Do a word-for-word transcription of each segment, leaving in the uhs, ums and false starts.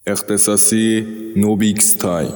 اختصاصی نوبیکس تایم.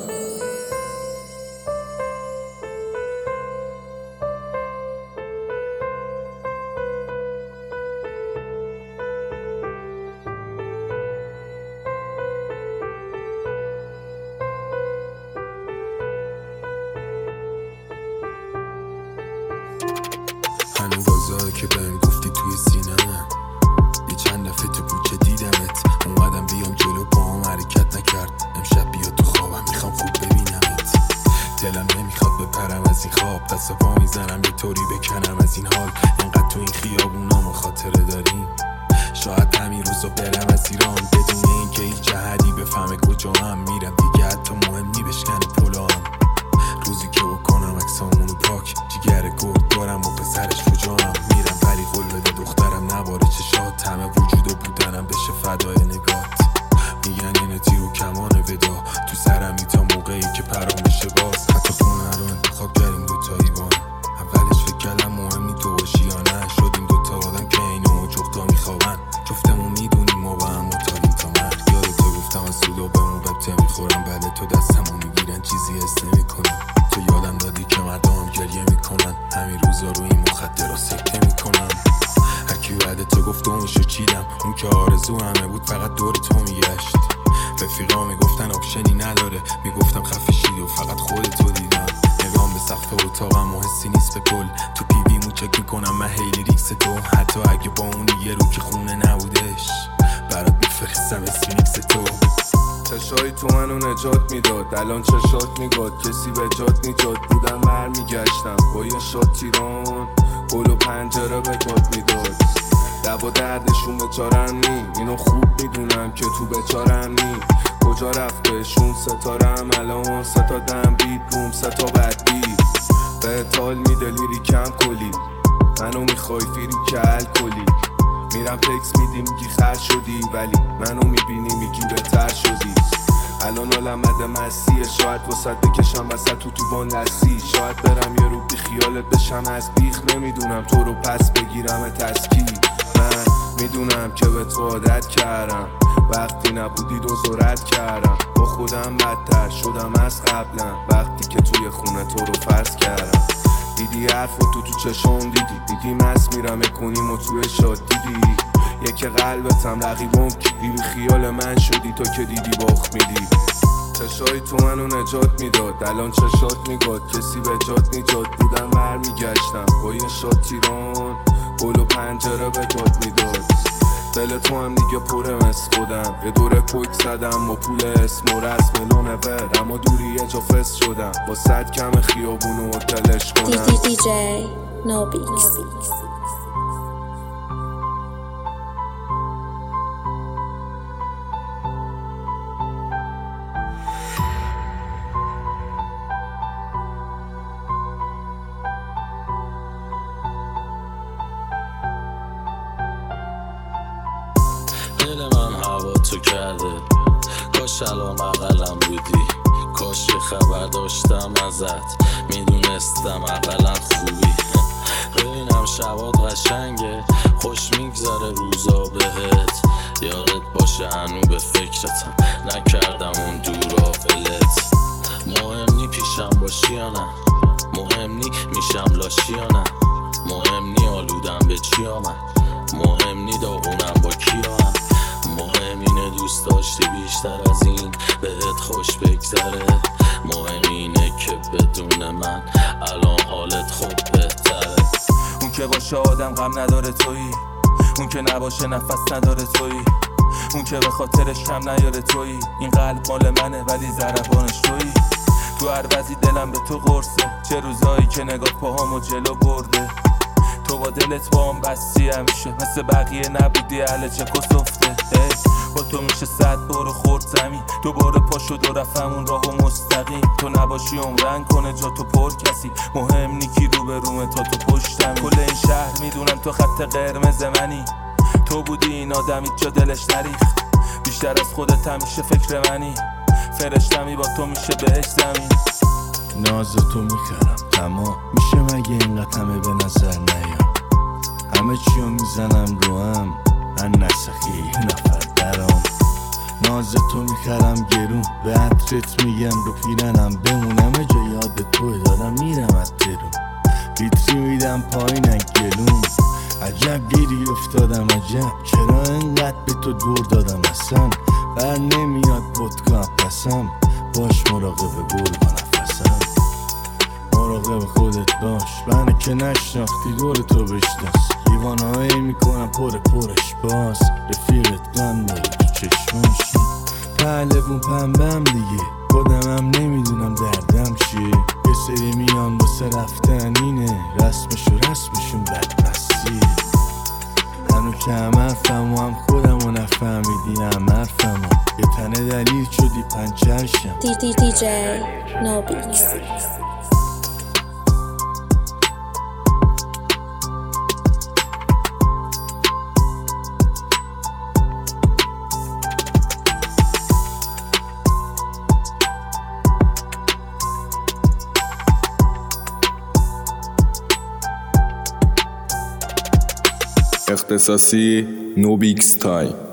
هنو بازایی که بهم گفتی توی سینمه، یه چند دفعه تو کوچه دیدمت، اومدم بیام جلو پاهم حرکت نکرد. امشب بیا تو خوابم، میخوام خوب ببینمت. دلم نمیخواد بپرم از این خواب، دست پا میزنم یه طوری بکنم از این حال. اینقدر تو این خیابونامو خاطره داریم، شاید همین روزو برم از ایران بدون اینکه هیچ جهدی بفهمه کجا هم میرم. دیگه حتی مهم نی بشکنه پلام، روزی که بکنم عکسامونو پاک. جیگر گرد دارم و پسرش شجاعم، میرم ولی قول بده دخترم نباره چشات. همه وجود و بودنم بشه فدای نگات. میگن اینه تیر و کمان ودا تو سرمی تا موقعی که پرام بشه باز. حتی خونه رو انتخاب کردیم دوتایی با هم، اولش فکر کردم مهم نی تو باشی یا نه. شدیم دوتا آدم که اینو جفتا میخوابن، جفتمون میدونیم و با هم متابیم تا مرگ. یادت گفتم از سودا بهمون ببته میخورم، بله تو دستمو میگیرن چیزی حس نمیکنم. تو یادم دادی که مردمم گریه میکنن، همین روزا رو این مخدرها سکته میکنم. هرکی بعد تو گفت و میشو چیدم، اون که آرزو همه بود فقط دور تو میگشت. رفیقا میگفتن آپشنی نداره، میگفتم خفه شید و فقط خودتو دیدم. نگام به سقف اتاقم و حسی نیست به کل، تو پی وی مو چک میکنم من هیلی ریکس تو. حتی اگه با اون یه رو که خونه نبودش، برات میفرستم اسفینکس تو. چشای تو منو نجات میداد، الان چشات میگاد کسی به جات نجات بودم. بر میگشتم با یه شات تیران، گل و پنجره به جات میداد. دب و دردشون بچارم نی، اینو خوب میدونم که تو بچارم نی. کجا رفتشون ستارم الان، ستا دم بیت روم ستا بد بیت. به تال میده لیری کم کلی، منو میخوای فیری که الکلی. میرم تکس میدی میگی خر شدی، ولی منو میبینی میگی بهتر شدی. الان آلمده مسیه، شاید وسط بکشم وسط تو تو بان لسی. شاید برم یه رو بی خیالت بشم از بیخ، نمیدونم تو رو پس بگیرم تسکی. من میدونم که به تو عادت کردم، وقتی نبودی دوزارت کردم. با خودم بدتر شدم از قبلا، وقتی که توی خونه تو رو فرض کردم. دیدی حرف و تو تو چشم دیدی، دیدی مست میرم کنیم و توی شاد دیدی. یکی قلبتم رقیبم کیدی، بی خیال من شدی تو که دیدی باخت میدی. چشای تو منو نجات میداد، الان چشات میگاد کسی به جات نجات بودم. بر میگشتم با یه شات تیران، گل و پنجره به جات میداد. دل تو هم دیگه پرم از خودم، یه دوره کوک زدم با پول اسم و رسم لونور. اما دوری یه جا فست شدم، با صد کم خیابونو تلش کنم. دی دی جی نوبیکس. دل من هوا تو کرده، کاش الان اقلم بودی. کاش یه خبر داشتم ازت، میدونستم اقلا خوبی. ببینم شبات قشنگه، خوش میگذره روزا بهت. یادت باشه هنو به فکرتم، نکردم اون دورا ولت. مهم نی پیشم باشی یا نه، مهم نی میشم لاشی یا نه. مهم نی آلودم به چی آمد، مهم نی داغونم با کیام. مهم اینه دوست داشتی بیشتر از این بهت خوش بگذره. مهم اینه که بدون من الان حالت خوب بهتره. اون که باشه آدم غم نداره تویی، اون که نباشه نفس نداره تویی، اون که به خاطرش کم نیاره تویی. این قلب مال منه ولی ضربانش تویی. تو هر وضعی دلم به تو قرصه، چه روزایی که نگاه پاهامو جلو برده. تو با دلت با هم بستی همیشه، مثل بقیه نبودی اهل چک و سفته. با تو میشه صد بار خورد زمین، دوباره پا شد و رفتم اون راه و مستقیم. تو نباشی عمرن کنه جا تو پر کسی، مهم نی کی رو به رومه تا تو پشتمی. کل این شهر میدونم تو خط قرمز منی، تو بودی این آدمی جا دلش نریخت. بیشتر از خودت همیشه فکر منی، فرشتمی با تو میشه بهش زمین. ناز تو میخرم تمام میشه، مگه اینقدر همه به نظر نیام. همه چیو میزنم رو هم، من نسخی یه نفر درام. ناز تو میخرم گرون، به عطرت میگم رو پیرنم بمونم جا یاد توی دارم میرم از درون، ویتری میدم پایینن گلون. عجب گیری افتادم عجب، چرا انقدر به تو دور دادم اصلا بر نمیاد ودکا پسم، باش مراقب گرگ و نفسم، مراقب خودت باش منه که نشناختی دور تو بشناس، دیوانهایی میکنم پر پرش باز، رفیقت گن داره تو چشماش، پهلوون پنبم دیگه خودمم نمیدونم دردم چیه، یه سری میان واسه رفتن اینه رسمش و رسمشون بدبستیه، هنو که هم حرفم و هم خودم و نفهمیدی هم حرفم و یه تنه دلیل شدی پنچرشم. دی دی دی جی نوبیکس. اختصاصی نوبیکس تای.